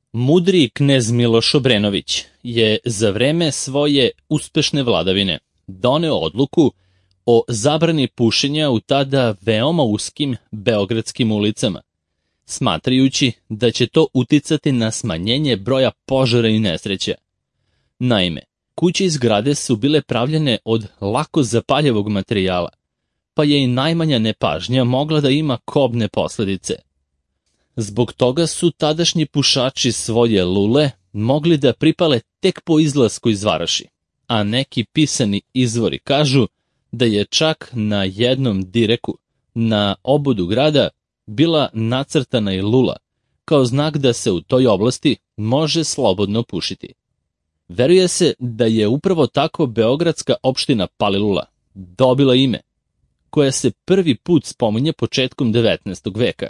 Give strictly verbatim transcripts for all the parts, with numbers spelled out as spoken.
Mudri knez Miloš Obrenović je za vreme svoje uspešne vladavine doneo odluku o zabrani pušenja u tada veoma uskim beogradskim ulicama, smatrajući da će to uticati na smanjenje broja požara i nesreća. Naime, kuće i zgrade su bile pravljene od lako zapaljivog materijala, pa je i najmanja nepažnja mogla da ima kobne posledice. Zbog toga su tadašnji pušači svoje lule mogli da pripale tek po izlasku iz varoši, a neki pisani izvori kažu da je čak na jednom direku na obodu grada bila nacrtana i lula, kao znak da se u toj oblasti može slobodno pušiti. Veruje se da je upravo tako beogradska opština Palilula dobila ime, koja se prvi put spominje početkom devetnaestog veka.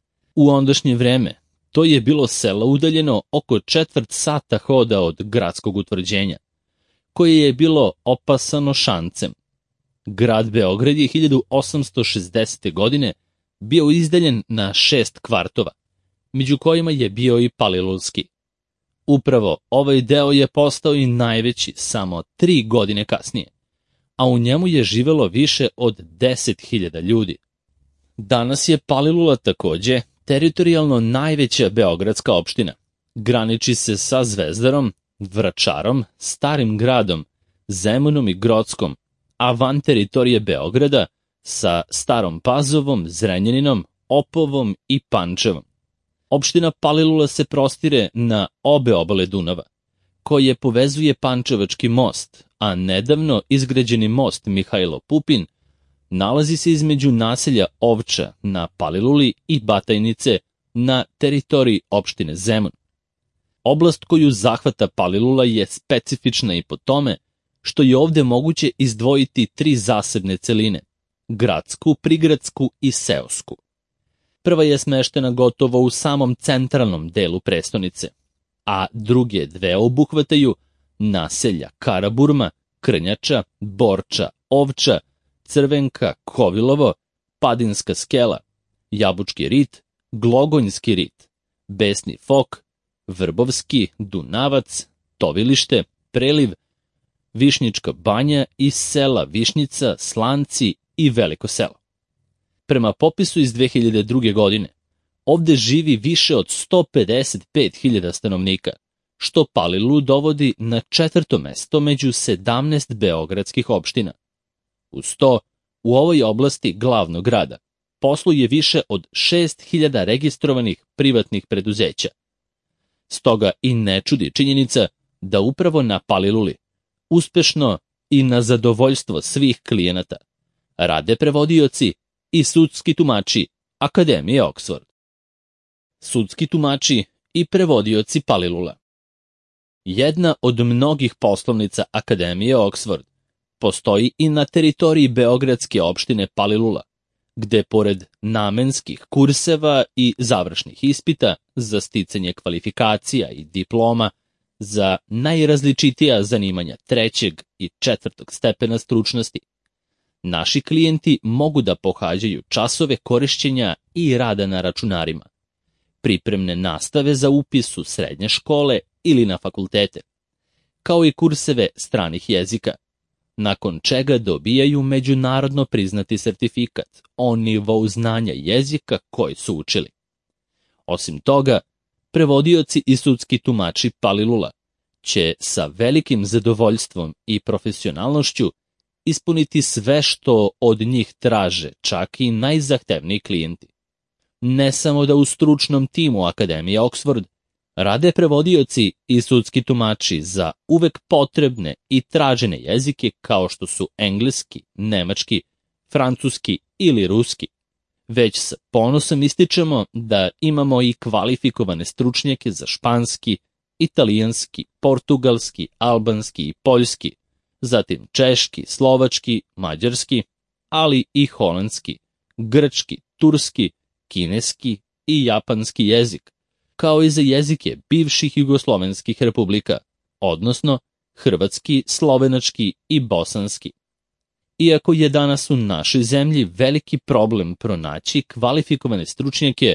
U ondašnje vreme to je bilo selo udaljeno oko četvrt sata hoda od gradskog utvrđenja, koje je bilo opasano šancem. Grad Beograd je hiljadu osamsto šezdesete. godine bio izdaljen na šest kvartova, među kojima je bio i Palilulski. Upravo ovaj deo je postao i najveći samo tri godine kasnije, a u njemu je živelo više od deset hiljada ljudi. Danas je Palilula takođe teritorijalno najveća beogradska opština. Graniči se sa Zvezdarom, Vračarom, Starim gradom, Zemunom i Grockom, a van teritorije Beograda sa Starom Pazovom, Zrenjaninom, Opovom i Pančevom. Opština Palilula se prostire na obe obale Dunava, koje povezuje Pančevački most, a nedavno izgrađeni most Mihajlo Pupin nalazi se između naselja Ovča na Paliluli i Batajnice na teritoriji opštine Zemun. Oblast koju zahvata Palilula je specifična i po tome što je ovde moguće izdvojiti tri zasebne celine: gradsku, prigradsku i seosku. Prva je smeštena gotovo u samom centralnom delu prestonice, a druge dve obuhvataju naselja Karaburma, Krnjača, Borča, Ovča, Crvenka, Kovilovo, Padinska skela, Jabučki rit, Glogonjski rit, Besni fok, Vrbovski, Dunavac, Tovilište, Preliv, Višnjička banja i sela Višnjica, Slanci i Veliko selo. Prema popisu iz dve hiljade druge. godine, ovde živi više od sto pedeset pet hiljada stanovnika, što Palilulu dovodi na četvrto mesto među sedamnaest beogradskih opština. Uz to, u ovoj oblasti glavnog grada posluje više od šest hiljada registrovanih privatnih preduzeća. Stoga i ne čudi činjenica da upravo na Paliluli, uspešno i na zadovoljstvo svih klijenata, rade prevodioci i sudski tumači Akademije Oxford. Sudski tumači i prevodioci Palilula. Jedna od mnogih poslovnica Akademije Oxford postoji i na teritoriji beogradske opštine Palilula, gde pored namenskih kurseva i završnih ispita za sticanje kvalifikacija i diploma za najrazličitija zanimanja trećeg i četvrtog stepena stručnosti, naši klijenti mogu da pohađaju časove korišćenja i rada na računarima, pripremne nastave za upis u srednje škole ili na fakultete, kao i kurseve stranih jezika, nakon čega dobijaju međunarodno priznati sertifikat o nivou znanja jezika koji su učili. Osim toga, prevodioci i sudski tumači Palilula će sa velikim zadovoljstvom i profesionalnošću ispuniti sve što od njih traže, čak i najzahtevniji klijenti. Ne samo da u stručnom timu Akademije Oxford rade prevodioci i sudski tumači za uvek potrebne i tražene jezike kao što su engleski, nemački, francuski ili ruski, već sa ponosom ističemo da imamo i kvalifikovane stručnjake za španski, italijanski, portugalski, albanski i poljski, zatim češki, slovački, mađarski, ali i holandski, grčki, turski, kineski i japanski jezik, kao i za jezike bivših jugoslovenskih republika, odnosno hrvatski, slovenački i bosanski. Iako je danas u našoj zemlji veliki problem pronaći kvalifikovane stručnjake,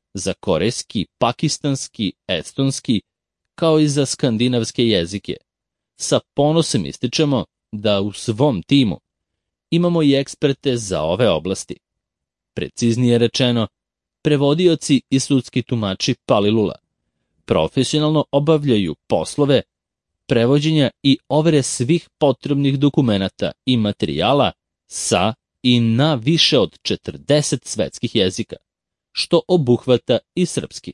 za korejski, pakistanski, estonski, kao i za skandinavske jezike. Sa ponosom ističemo da u svom timu imamo i eksperte za ove oblasti. Preciznije rečeno, prevodioci i sudski tumači Palilula profesionalno obavljaju poslove prevođenja i overe svih potrebnih dokumenata i materijala sa i na više od četrdeset svetskih jezika, što obuhvata i srpski.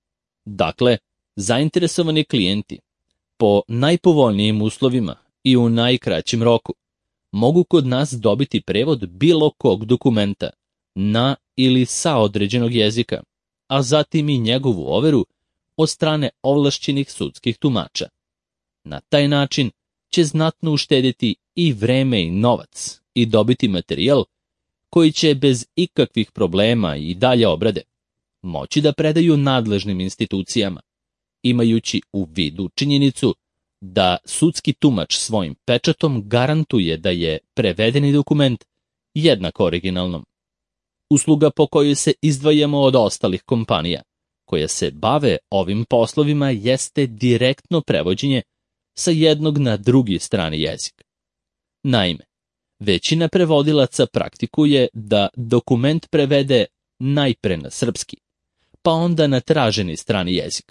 Dakle, zainteresovani klijenti po najpovoljnijim uslovima i u najkraćem roku mogu kod nas dobiti prevod bilo kog dokumenta na ili sa određenog jezika, a zatim i njegovu overu od strane ovlašćenih sudskih tumača. Na taj način će znatno uštediti i vreme i novac i dobiti materijal koji će bez ikakvih problema i dalje obrade moći da predaju nadležnim institucijama, imajući u vidu činjenicu da sudski tumač svojim pečatom garantuje da je prevedeni dokument jednak originalnom. Usluga po kojoj se izdvajamo od ostalih kompanija koje se bave ovim poslovima jeste direktno prevođenje sa jednog na drugi strani jezik. Naime, većina prevodilaca praktikuje da dokument prevede najpre na srpski, pa onda na traženi strani jezik.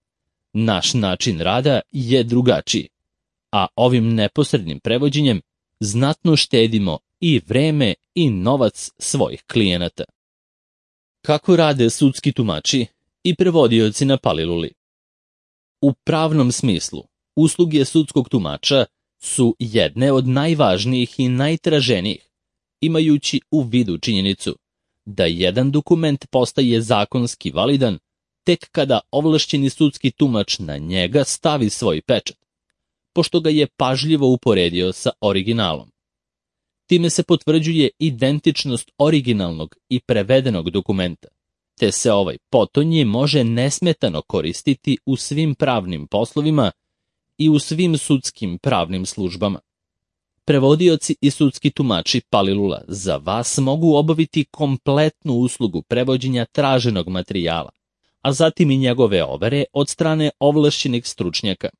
Naš način rada je drugačiji, a ovim neposrednim prevođenjem znatno štedimo i vreme i novac svojih klijenata. Kako rade sudski tumači i prevodioci na Paliluli? U pravnom smislu, usluge sudskog tumača su jedne od najvažnijih i najtraženijih, imajući u vidu činjenicu da jedan dokument postaje zakonski validan tek kada ovlašćeni sudski tumač na njega stavi svoj pečat, pošto ga je pažljivo uporedio sa originalom. Time se potvrđuje identičnost originalnog i prevedenog dokumenta, te se ovaj potonji može nesmetano koristiti u svim pravnim poslovima i u svim sudskim pravnim službama. Prevodioci i sudski tumači Palilula za vas mogu obaviti kompletnu uslugu prevođenja traženog materijala, a zatim i njegove overe od strane ovlašćenih stručnjaka.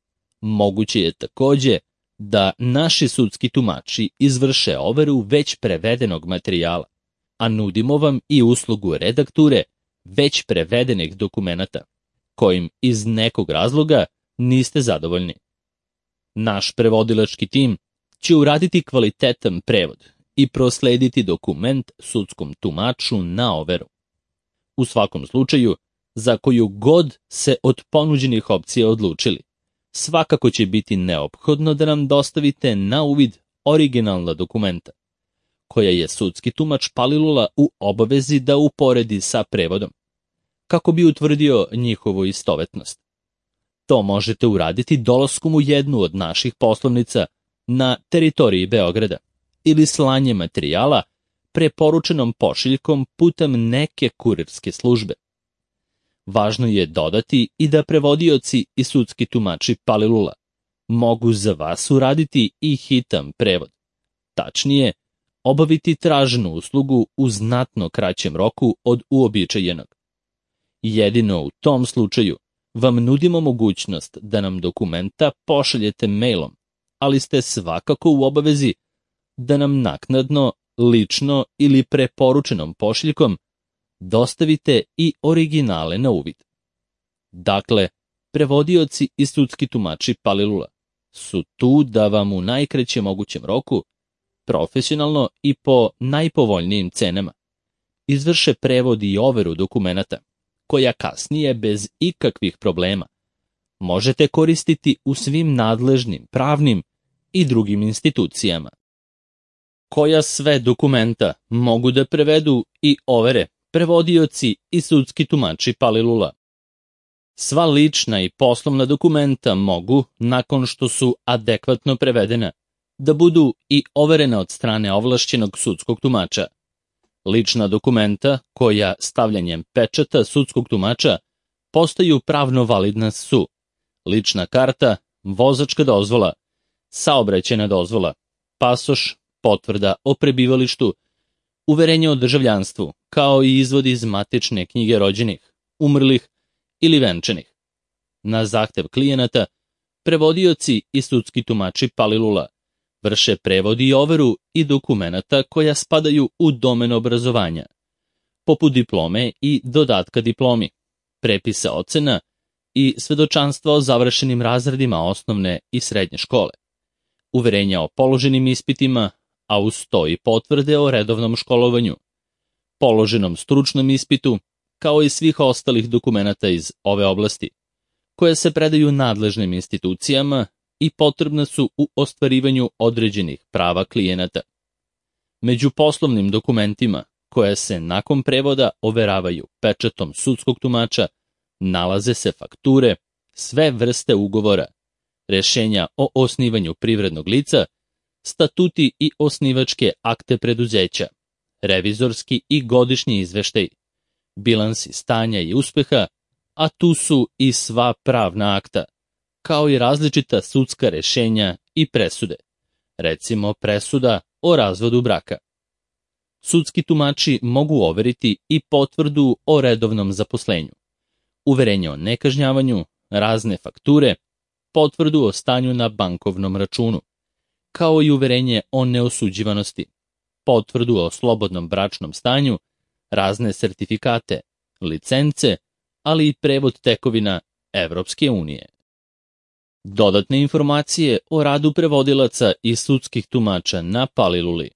Moguće je takođe da naši sudski tumači izvrše overu već prevedenog materijala, a nudimo vam i uslugu redakture već prevedenih dokumenata, kojim iz nekog razloga niste zadovoljni. Naš prevodilački tim će uraditi kvalitetan prevod i proslediti dokument sudskom tumaču na overu. U svakom slučaju, za koju god se od ponuđenih opcija odlučili, svakako će biti neophodno da nam dostavite na uvid originalna dokumenta, koja je sudski tumač Palilula u obavezi da uporedi sa prevodom, kako bi utvrdio njihovu istovetnost. To možete uraditi dolaskom u jednu od naših poslovnica na teritoriji Beograda ili slanje materijala preporučenom pošiljkom putem neke kurirske službe. Važno je dodati i da prevodioci i sudski tumači Palilula mogu za vas uraditi i hitan prevod, tačnije, obaviti traženu uslugu u znatno kraćem roku od uobičajenog. Jedino u tom slučaju vam nudimo mogućnost da nam dokumenta pošaljete mailom, ali ste svakako u obavezi da nam naknadno, lično ili preporučenom pošiljkom dostavite i originale na uvid. Dakle, prevodioci i sudski tumači Palilula su tu da vam u najkraćem mogućem roku, profesionalno i po najpovoljnijim cenama, izvrše prevod i overu dokumenata, koja kasnije bez ikakvih problema možete koristiti u svim nadležnim pravnim i drugim institucijama. Koja sve dokumenta mogu da prevedu i overe prevodioci i sudski tumači Palilula? Sva lična i poslovna dokumenta mogu, nakon što su adekvatno prevedena, da budu i overena od strane ovlašćenog sudskog tumača. Lična dokumenta, koja stavljanjem pečata sudskog tumača postaju pravno validna su lična karta, vozačka dozvola, saobraćajna dozvola, pasoš, potvrda o prebivalištu, uverenje o državljanstvu, kao i izvod iz matične knjige rođenih, umrlih ili venčanih. Na zahtev klijenata, prevodioci i sudski tumači palilula vrše prevod i overu i dokumenata koja spadaju u domen obrazovanja, poput diplome i dodatka diplomi, prepisa ocena i svedočanstva o završenim razredima osnovne i srednje škole, uverenja o položenim ispitima, a uz to i potvrde o redovnom školovanju, položenom stručnom ispitu, kao i svih ostalih dokumenata iz ove oblasti, koje se predaju nadležnim institucijama i potrebna su u ostvarivanju određenih prava klijenata. Među poslovnim dokumentima, koje se nakon prevoda overavaju pečatom sudskog tumača, nalaze se fakture, sve vrste ugovora, rešenja o osnivanju privrednog lica, statuti i osnivačke akte preduzeća, revizorski i godišnji izveštaj, bilansi stanja i uspeha, a tu su i sva pravna akta, kao i različita sudska rešenja i presude, recimo presuda o razvodu braka. Sudski tumači mogu overiti i potvrdu o redovnom zaposlenju, uverenje o nekažnjavanju, razne fakture, potvrdu o stanju na bankovnom računu, kao i uverenje o neosuđivanosti, potvrdu o slobodnom bračnom stanju, razne sertifikate, licence, ali i prevod tekovina Evropske unije. Dodatne informacije o radu prevodilaca i sudskih tumača na paliluli.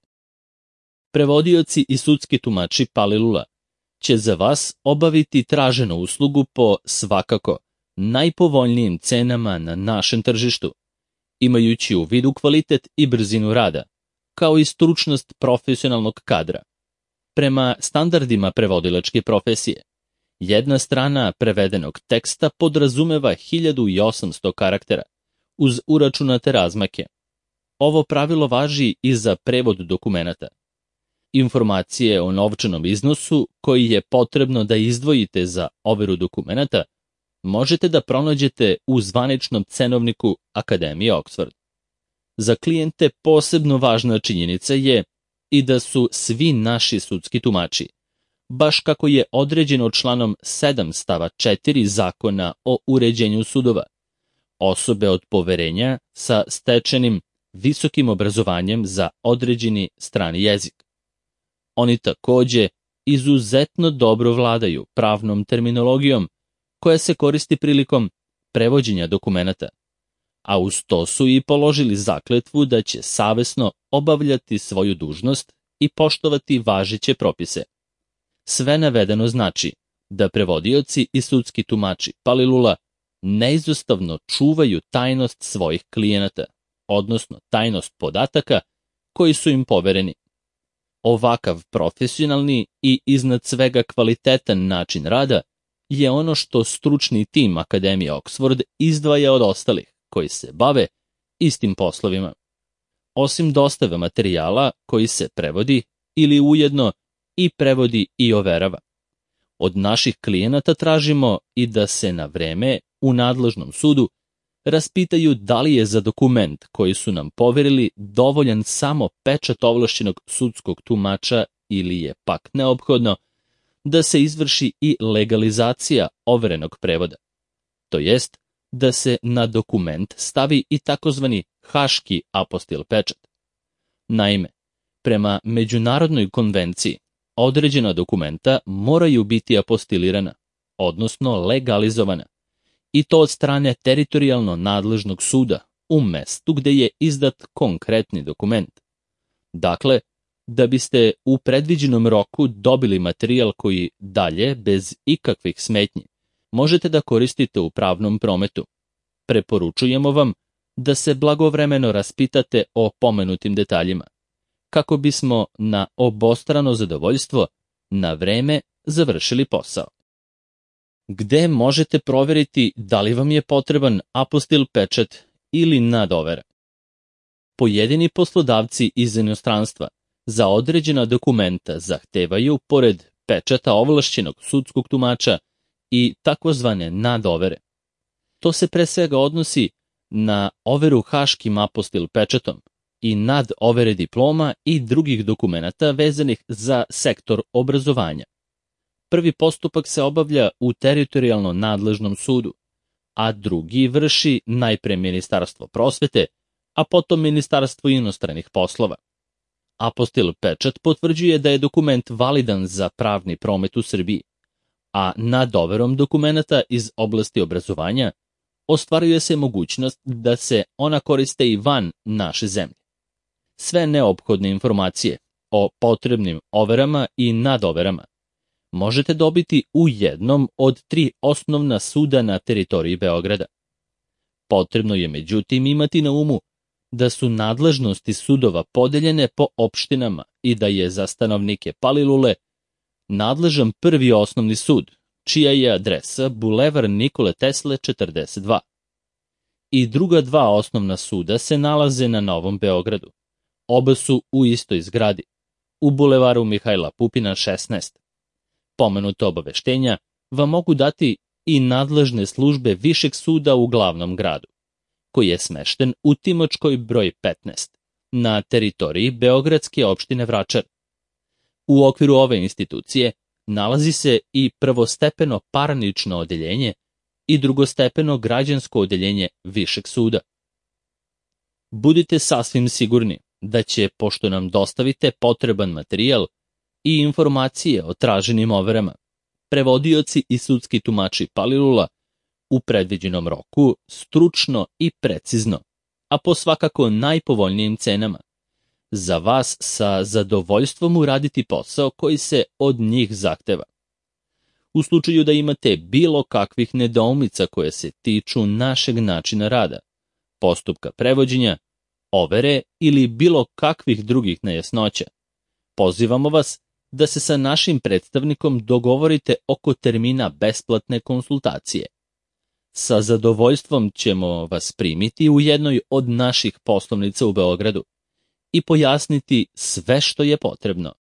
Prevodioci i sudski tumači palilula će za vas obaviti traženu uslugu po svakako najpovoljnijim cenama na našem tržištu, imajući u vidu kvalitet i brzinu rada, kao i stručnost profesionalnog kadra. Prema standardima prevodilačke profesije, jedna strana prevedenog teksta podrazumeva hiljadu osamsto karaktera, uz uračunate razmake. Ovo pravilo važi i za prevod dokumenata. Informacije o novčanom iznosu koji je potrebno da izdvojite za overu dokumenata možete da pronađete u zvaničnom cenovniku Akademije Oxford. Za klijente posebno važna činjenica je i da su svi naši sudski tumači, baš kako je određeno članom sedam stava četiri Zakona o uređenju sudova, osobe od poverenja sa stečenim visokim obrazovanjem za određeni strani jezik. Oni takođe izuzetno dobro vladaju pravnom terminologijom koja se koristi prilikom prevođenja dokumenata, a uz to su i položili zakletvu da će savesno obavljati svoju dužnost i poštovati važeće propise. Sve navedeno znači da prevodioci i sudski tumači palilula neizostavno čuvaju tajnost svojih klijenata, odnosno tajnost podataka koji su im povereni. Ovakav profesionalni i iznad svega kvalitetan način rada je ono što stručni tim Akademije Oxford izdvaja od ostalih koji se bave istim poslovima. Osim dostave materijala koji se prevodi ili ujedno i prevodi i overava. Od naših klijenata tražimo i da se na vreme u nadležnom sudu raspitaju da li je za dokument koji su nam poverili dovoljan samo pečat ovlašćenog sudskog tumača ili je pak neophodno da se izvrši i legalizacija overenog prevoda. To jest da se na dokument stavi i takozvani haški apostil pečat. Naime, prema Međunarodnoj konvenciji, određena dokumenta moraju biti apostilirana, odnosno legalizovana, i to od strane teritorijalno nadležnog suda u mestu gde je izdat konkretni dokument. Dakle, da biste u predviđenom roku dobili materijal koji dalje, bez ikakvih smetnji, možete da koristite u pravnom prometu. Preporučujemo vam da se blagovremeno raspitate o pomenutim detaljima, kako bismo na obostrano zadovoljstvo na vreme završili posao. Gde možete proveriti da li vam je potreban apostil pečat ili nadovera? Pojedini poslodavci iz inostranstva za određena dokumenta zahtevaju, pored pečata ovlašćenog sudskog tumača, i takozvane nadovere. To se pre svega odnosi na overu haškim apostil pečatom, i nad overe diploma i drugih dokumenata vezanih za sektor obrazovanja. Prvi postupak se obavlja u teritorijalno nadležnom sudu, a drugi vrši najpre Ministarstvo prosvete, a potom Ministarstvo inostranih poslova. Apostil pečat potvrđuje da je dokument validan za pravni promet u Srbiji, a nad overom dokumenata iz oblasti obrazovanja ostvaruje se mogućnost da se ona koriste i van naše zemlje. Sve neophodne informacije o potrebnim overama i nadoverama možete dobiti u jednom od tri osnovna suda na teritoriji Beograda. Potrebno je međutim imati na umu da su nadležnosti sudova podeljene po opštinama i da je za stanovnike Palilule nadležan prvi osnovni sud, čija je adresa Bulevar Nikole Tesle četrdeset dva. I druga dva osnovna suda se nalaze na Novom Beogradu. Oba su u istoj zgradi, u Bulevaru Mihajla Pupina šesnaest. Pomenute obaveštenja vam mogu dati i nadležne službe Višeg suda u glavnom gradu, koji je smešten u Timočkoj broj petnaest, na teritoriji Beogradske opštine Vračar. U okviru ove institucije nalazi se i prvostepeno parnično odeljenje i drugostepeno građansko odeljenje Višeg suda. Budite sasvim sigurni da će, pošto nam dostavite potreban materijal i informacije o traženim overama, prevodioci i sudski tumači Palilula u predviđenom roku, stručno i precizno, a po svakako najpovoljnijim cenama, za vas sa zadovoljstvom uraditi posao koji se od njih zahteva. U slučaju da imate bilo kakvih nedoumica koje se tiču našeg načina rada, postupka prevođenja, overe ili bilo kakvih drugih nejasnoća, pozivamo vas da se sa našim predstavnikom dogovorite oko termina besplatne konsultacije. Sa zadovoljstvom ćemo vas primiti u jednoj od naših poslovnica u Beogradu i pojasniti sve što je potrebno.